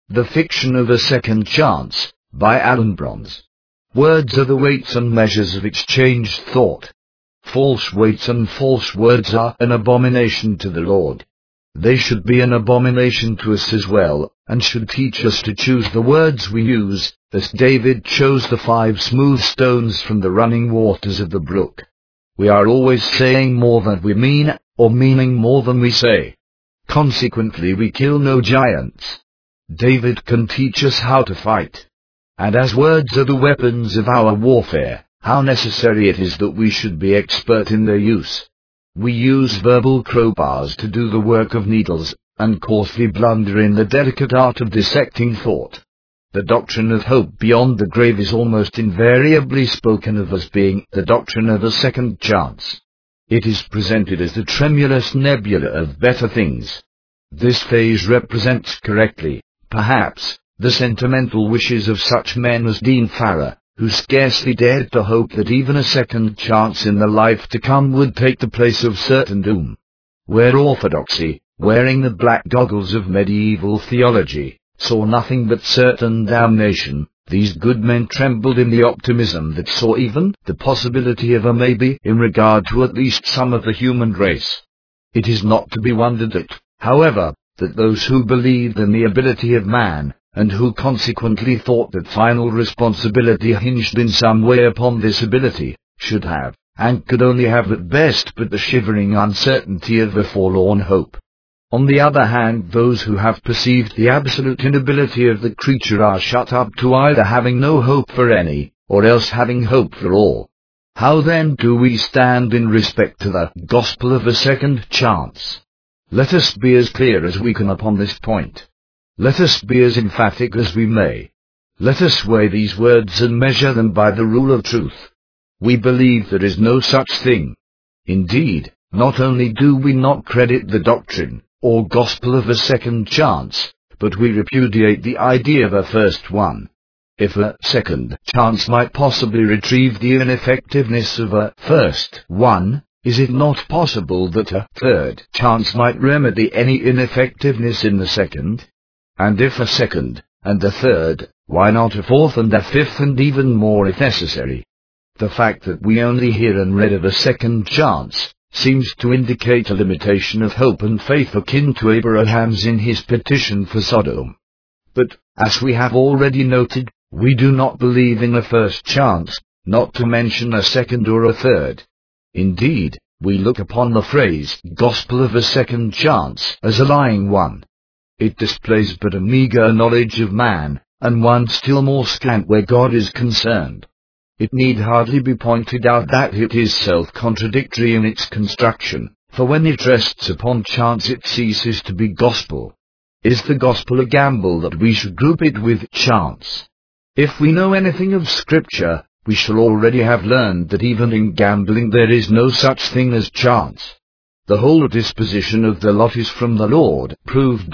The Fiction of a Second Chance, by Alan Bronze. Words are the weights and measures of exchanged thought. False weights and false words are an abomination to the Lord. They should be an abomination to us as well, and should teach us to choose the words we use, as David chose the 5 smooth stones from the running waters of the brook. We are always saying more than we mean, or meaning more than we say. Consequently, we kill no giants. David can teach us how to fight. And as words are the weapons of our warfare, how necessary it is that we should be expert in their use. We use verbal crowbars to do the work of needles, and coarsely blunder in the delicate art of dissecting thought. The doctrine of hope beyond the grave is almost invariably spoken of as being the doctrine of a second chance. It is presented as the tremulous nebula of better things. This phase represents correctly, perhaps, the sentimental wishes of such men as Dean Farrar, who scarcely dared to hope that even a second chance in the life to come would take the place of certain doom. Where orthodoxy, wearing the black goggles of medieval theology, saw nothing but certain damnation, these good men trembled in the optimism that saw even the possibility of a maybe in regard to at least some of the human race. It is not to be wondered at, however, that those who believed in the ability of man, and who consequently thought that final responsibility hinged in some way upon this ability, should have, and could only have at best but the shivering uncertainty of a forlorn hope. On the other hand, those who have perceived the absolute inability of the creature are shut up to either having no hope for any, or else having hope for all. How then do we stand in respect to the gospel of a second chance? Let us be as clear as we can upon this point. Let us be as emphatic as we may. Let us weigh these words and measure them by the rule of truth. We believe there is no such thing. Indeed, not only do we not credit the doctrine, or gospel of a second chance, but we repudiate the idea of a first one. If a second chance might possibly retrieve the ineffectiveness of a first one, is it not possible that a third chance might remedy any ineffectiveness in the second? And if a second, and a third, why not a fourth and a fifth, and even more if necessary? The fact that we only hear and read of a second chance seems to indicate a limitation of hope and faith akin to Abraham's in his petition for Sodom. But, as we have already noted, we do not believe in a first chance, not to mention a second or a third. Indeed, we look upon the phrase, gospel of a second chance, as a lying one. It displays but a meagre knowledge of man, and one still more scant where God is concerned. It need hardly be pointed out that it is self-contradictory in its construction, for when it rests upon chance it ceases to be gospel. Is the gospel a gamble that we should group it with chance? If we know anything of Scripture, we shall already have learned that even in gambling there is no such thing as chance. The whole disposition of the lot is from the Lord, proved.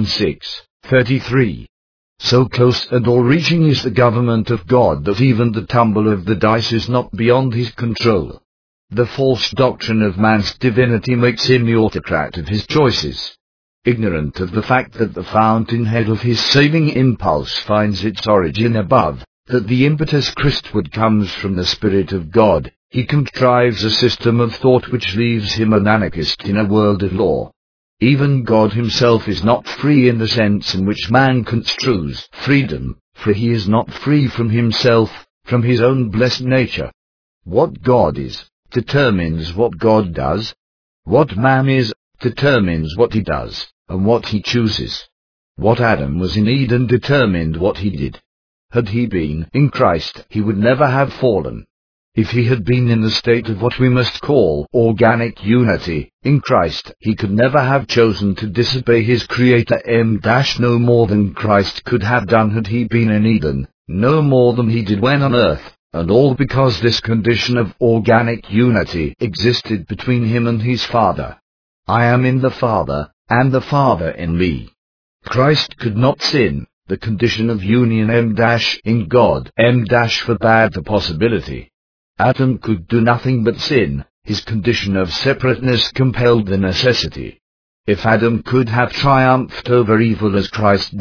16:33. So close and all-reaching is the government of God that even the tumble of the dice is not beyond his control. The false doctrine of man's divinity makes him the autocrat of his choices. Ignorant of the fact that the fountainhead of his saving impulse finds its origin above, that the impetus Christward comes from the Spirit of God, he contrives a system of thought which leaves him an anarchist in a world of law. Even God himself is not free in the sense in which man construes freedom, for he is not free from himself, from his own blessed nature. What God is, determines what God does. What man is, determines what he does, and what he chooses. What Adam was in Eden determined what he did. Had he been in Christ, he would never have fallen. If he had been in the state of what we must call organic unity in Christ, he could never have chosen to disobey his Creator. No more than Christ could have done had he been in Eden, no more than he did when on earth, and all because this condition of organic unity existed between him and his Father. I am in the Father, and the Father in me. Christ could not sin. The condition of union in God forbade the possibility. Adam could do nothing but sin, his condition of separateness compelled the necessity. If Adam could have triumphed over evil as Christ did,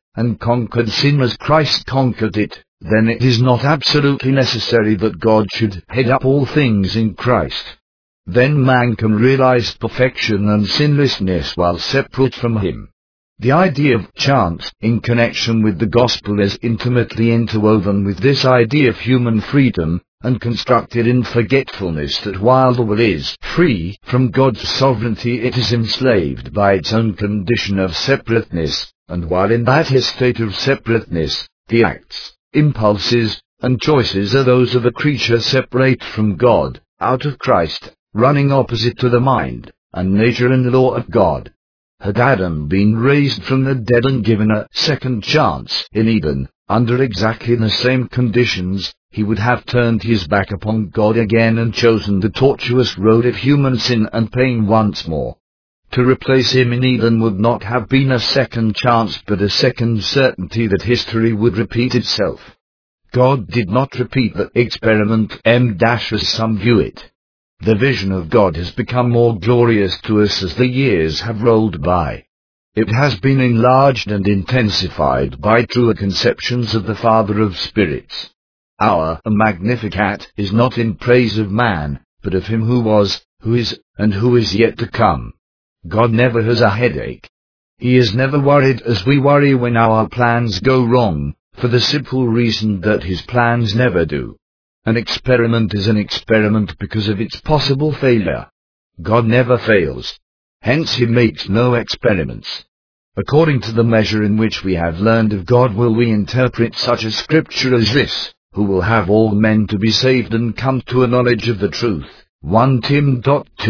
and conquered sin as Christ conquered it, then it is not absolutely necessary that God should head up all things in Christ. Then man can realize perfection and sinlessness while separate from Him. The idea of chance in connection with the gospel is intimately interwoven with this idea of human freedom, and constructed in forgetfulness that while the will is free from God's sovereignty, it is enslaved by its own condition of separateness, and while in that state of separateness, the acts, impulses, and choices are those of a creature separate from God, out of Christ, running opposite to the mind, and nature and law of God. Had Adam been raised from the dead and given a second chance in Eden, under exactly the same conditions, he would have turned his back upon God again and chosen the tortuous road of human sin and pain once more. To replace him in Eden would not have been a second chance but a second certainty that history would repeat itself. God did not repeat the experiment as some view it. The vision of God has become more glorious to us as the years have rolled by. It has been enlarged and intensified by truer conceptions of the Father of Spirits. Our Magnificat is not in praise of man, but of Him who was, who is, and who is yet to come. God never has a headache. He is never worried as we worry when our plans go wrong, for the simple reason that His plans never do. An experiment is an experiment because of its possible failure. God never fails. Hence He makes no experiments. According to the measure in which we have learned of God will we interpret such a scripture as this, who will have all men to be saved and come to a knowledge of the truth. 1 Tim.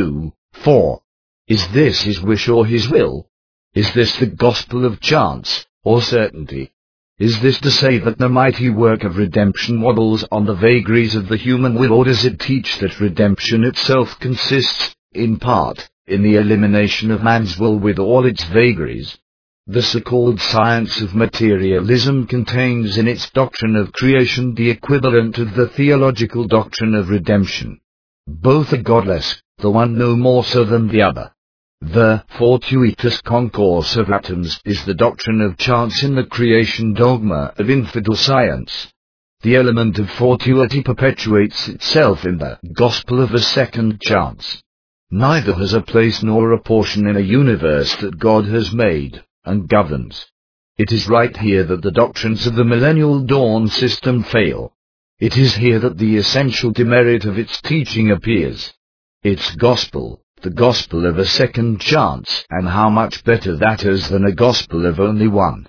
2:4. Is this His wish or His will? Is this the gospel of chance, or certainty? Is this to say that the mighty work of redemption wobbles on the vagaries of the human will, or does it teach that redemption itself consists, in part, in the elimination of man's will with all its vagaries? The so-called science of materialism contains in its doctrine of creation the equivalent of the theological doctrine of redemption. Both are godless, the one no more so than the other. The fortuitous concourse of atoms is the doctrine of chance in the creation dogma of infidel science. The element of fortuity perpetuates itself in the gospel of a second chance. Neither has a place nor a portion in a universe that God has made and governs. It is right here that the doctrines of the millennial dawn system fail. It is here that the essential demerit of its teaching appears. Its gospel, the gospel of a second chance, and how much better that is than a gospel of only one,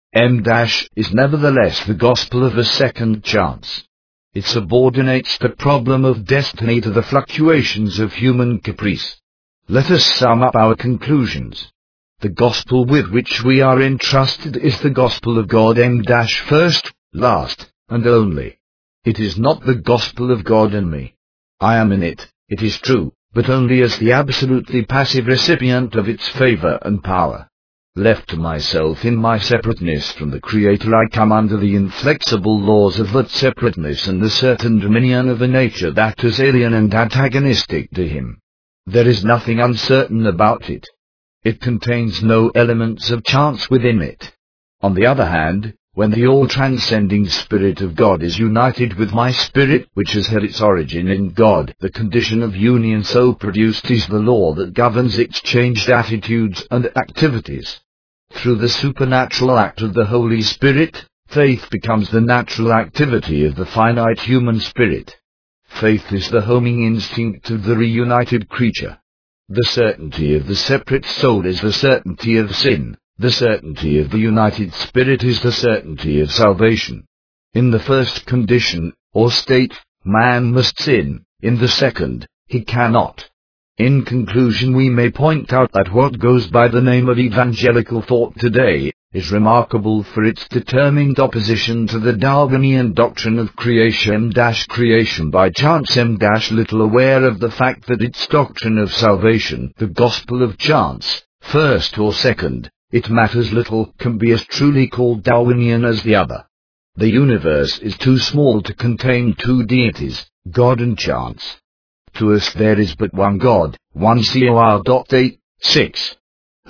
is nevertheless the gospel of a second chance. It subordinates the problem of destiny to the fluctuations of human caprice. Let us sum up our conclusions. The gospel with which we are entrusted is the gospel of God first, last, and only. It is not the gospel of God in me. I am in it, it is true, but only as the absolutely passive recipient of its favor and power. Left to myself in my separateness from the Creator, I come under the inflexible laws of that separateness and the certain dominion of a nature that is alien and antagonistic to Him. There is nothing uncertain about it. It contains no elements of chance within it. On the other hand, when the all-transcending Spirit of God is united with my spirit, which has had its origin in God, the condition of union so produced is the law that governs its changed attitudes and activities. Through the supernatural act of the Holy Spirit, faith becomes the natural activity of the finite human spirit. Faith is the homing instinct of the reunited creature. The certainty of the separate soul is the certainty of sin. The certainty of the united spirit is the certainty of salvation. In the first condition, or state, man must sin. In the second, he cannot. In conclusion, we may point out that what goes by the name of evangelical thought today is remarkable for its determined opposition to the Darwinian doctrine of creation by chance little aware of the fact that its doctrine of salvation, the gospel of chance, first or second, it matters little, can be as truly called Darwinian as the other. The universe is too small to contain two deities, God and chance. To us there is but one God, 1 Cor. 8:6.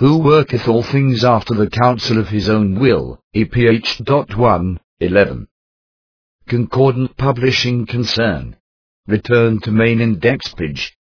who worketh all things after the counsel of his own will, EPH. 1, 11. Concordant Publishing Concern. Return to main index page.